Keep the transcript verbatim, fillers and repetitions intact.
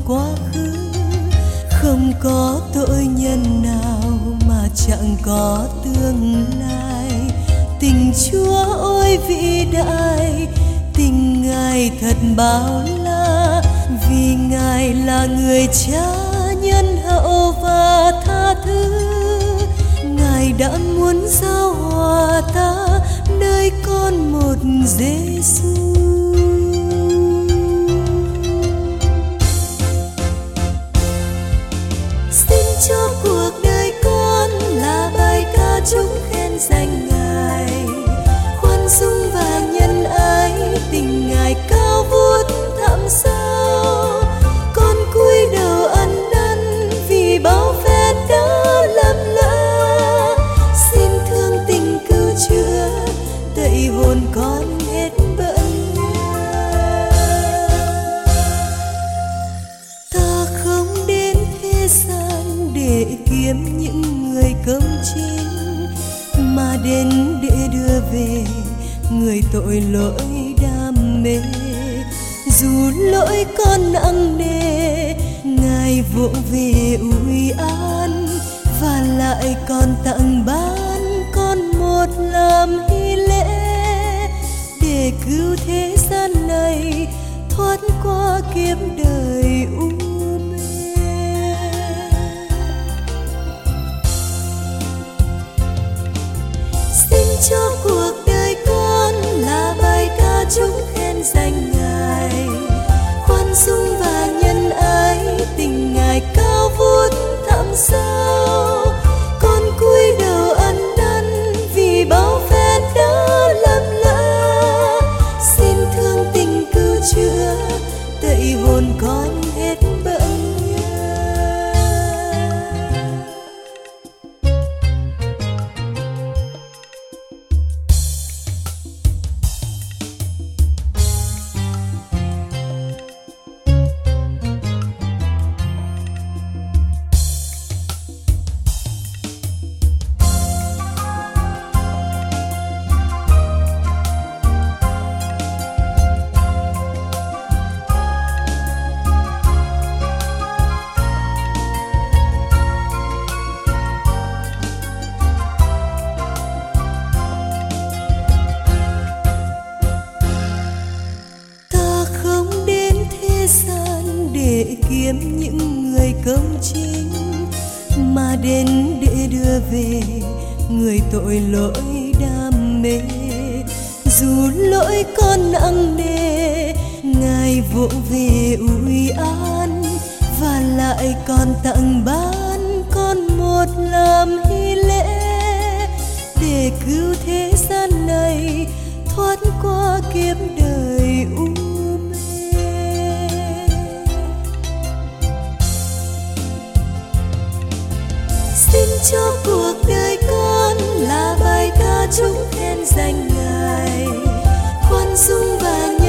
quá khứ. Không có tội nhân nào mà chẳng có tương lai. Tình Chúa ôi vĩ đại, tình Ngài thật bao la, vì Ngài là người Cha nhân hậu và tha thứ. Ngài đã muốn giao hòa ta nơi con một Giêsu. Xin cho cuộc đời con là bài ca chúc khen danh Ngài, khoan dung và nhân ái, tình Ngài cao vút thẳm sâu. Con cúi đầu ăn năn vì bao phen đã lầm lỡ. Xin thương tình cứu chữa, tẩy hồn con hết bận nhớ. Ta không đến thế gian để kiếm những người công chính, mà đến để đưa về người tội lỗi đam mê. Dù lỗi con nặng nề, Ngài vỗ về ủi an, và lại còn tặng ban con một làm hy lễ, để cứu thế gian này thoát qua kiếp đời u mê. Xin cho cuộc đời con là bài ca chúc khen danh Ngài, khoan dung và nhân ái, tình Ngài cao vút thẳm sâu. Con cúi đầu ăn năn vì bao phen đã lầm lỡ. Xin thương tình cứu chữa, tẩy hồn con hết bận nhớ. Kiếm những người công chính, mà đến để đưa về người tội lỗi đam mê. Dù lỗi con nặng nề, Ngài vỗ về ủi an, và lại còn tặng ban con một làm hy lễ, để cứu thế gian này thoát qua kiếp đời u mê. Xin cho cuộc đời con là bài ca chúc khen danh Ngài, khoan dung và